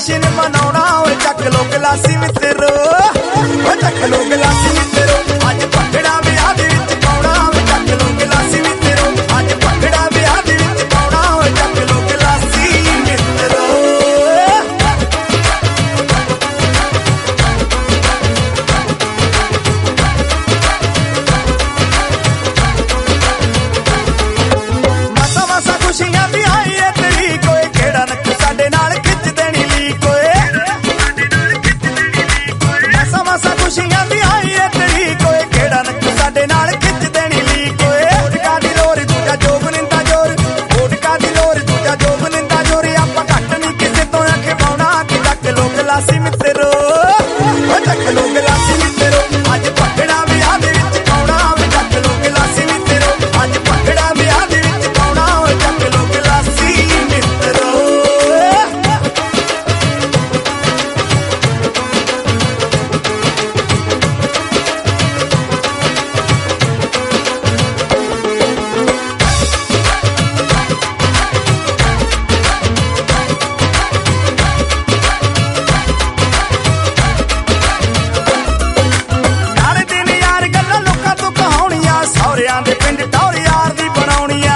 जशन मनाउणा चक लो गलासी मित्रो चक लो गलासी मित्रो अज भंगड़ा विआह दे विच पाउणा चक लो गलासी मित्रो अज भंगड़ा विआह दे विच पाउणा चक लो गलासी मित्रो। मसा मसा खुशियां दी आई है तेरी कोई केड़ा नक साडे नाल खिच देनी ली कोई मसा मसा खुशियां दी आई है तेरी कोई केड़ा नक साडे नाल खिच देनी ली कोई ओडका दी लोर दूजा जोग निंदा जोर ओडका दी लोर दूजा जोग निंदा जोर आपां घट नहीं किसे तो आखे पाउणा कि चक लो गलासी मित्रो चक लो गलासी मित्रो अज भंगड़ा विआह दे विच पाउणा चक लो गलासी मित्रो अज भंगड़ा विआह दे विच पाउणा चक लो गलासी मित्रो। यार दिन यार गल्लां लोकां तों कहाउणियां सौरियां दे पिंड टौर यार दी बनाउणियां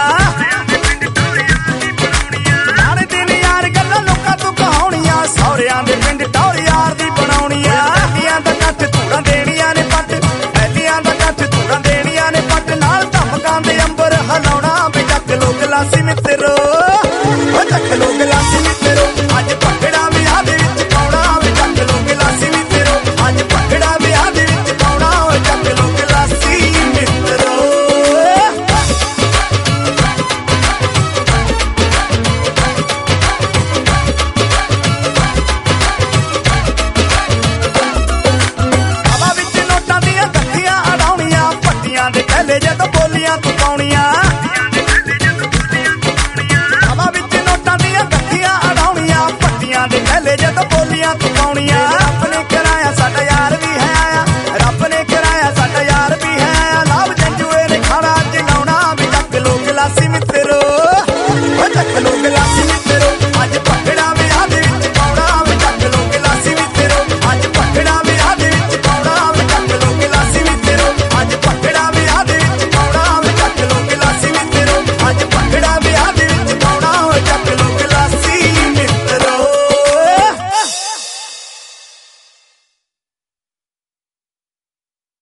यार दिन यार गल्लां लोकां तों कहाउणियां सौरियां दे पिंड टौर यार दी बनाउणियां ऐलियां दा कट्ठ धूड़ां देणियां ने पट ऐलियां दा कट्ठ धूड़ां देणियां ने पट नाल धमकां दे अंबर हलाउणा वे चक लो गलासी मित्रो चक लो गलासी मित्रो अज भंगड़ा विआह दे विच पाउणा वे चक लो गलासी मित्रो अज भंगड़ा विआह दे विच पाउणा चक लो गलासी मित्रो। हवा विच नोटां दीयां गड्डियां अड़ाउणियां पट्टियां दे थैले जदों बोलियां तूं पाउणियां हवा विच नोटां दीयां गड्डियां अड़ाउणियां पट्टियां दे थैले जदों बोलियां तूं पाउणियां